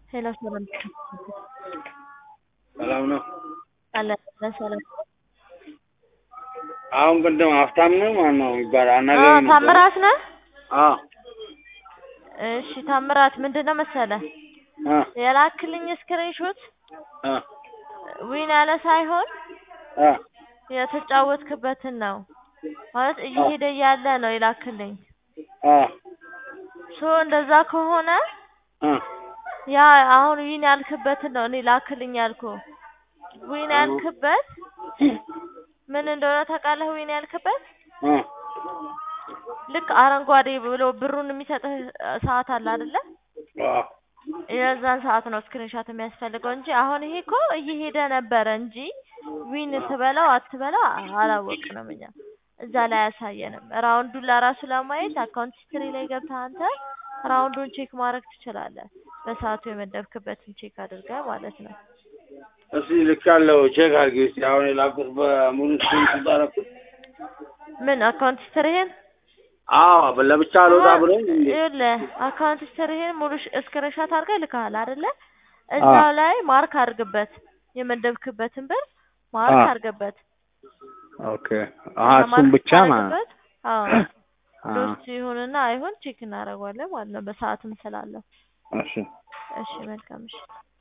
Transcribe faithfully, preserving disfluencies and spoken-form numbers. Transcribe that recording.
ሄሎ ሰላም ሰላም ነው። አለ ሰላም አሁን ቅድም ሀብታም ነው ማን ነው ይባላል አዎ አናገረኝ ነበር። ታምራት ነህ? አዎ እሺ ታምራት ምንድነው መሰለህ አ የላክልኝ ስክሪንሾት አ ዊን ያለ ሳይሆን አ የተጫወትክበትን ነው ማለት እየሄደ ያለ ነው የላክልኝ። አ ሶ እንደዛ ከሆነ አ ያ አሁን ዊን ያልክበትን ነው እኔ ላክልኝ ያልኩህ። ዊን ያልክበት ምን እንደሆነ ታውቃለህ? ዊን ያልክበት አ ልክ አረንጓዴ ብሎ ብሩን የሚሰጥህ ሰዓት አለ አይደለ? አ የዛን ሰዓት ነው ስክሪንሾት የሚያስፈልገው እንጂ አሁን ይሄ እኮ እየሄደ ነበረ እንጂ ዊን ትበላው አትበላው አላወቅንም እኛ። እዛ ላይ አያሳየንም። ራውንዱን ለራሱ ለማየት አካውንት ሂስትሪ ላይ ገብተህ አንተ ራውንዱን ቼክ ማድረግ ትችላለህ። በሰዓቱ የመደብክበትን ቼክ አድርገህ ማለት ነው። እሺ ልካለው ቼክ አድርጊ እስኪ አሁን የላኩት በሙሉ ስክሪን ተጣረኩት። ምን አካውንት ሂስትሪህን? አዎ ለብቻ አልወጣ ብሎኝ እንዴ? ይኸውልህ አካውንት ሂስትሪህን ሙሉ ስክሪንሾት አድርገህ ልከሃል አይደለ? እዛው ላይ ማርክ አድርግበት። የመደብክበትን ብር ማርክ አድርግበት። ኦኬ አሃ እሱን ብቻ ማለት አዎ ሎስት ይሁንና አይሁን ቼክ እናደርገዋለን ማለት ነው በሰዓትም ስላለው። እሺ እሺ መልካም እሺ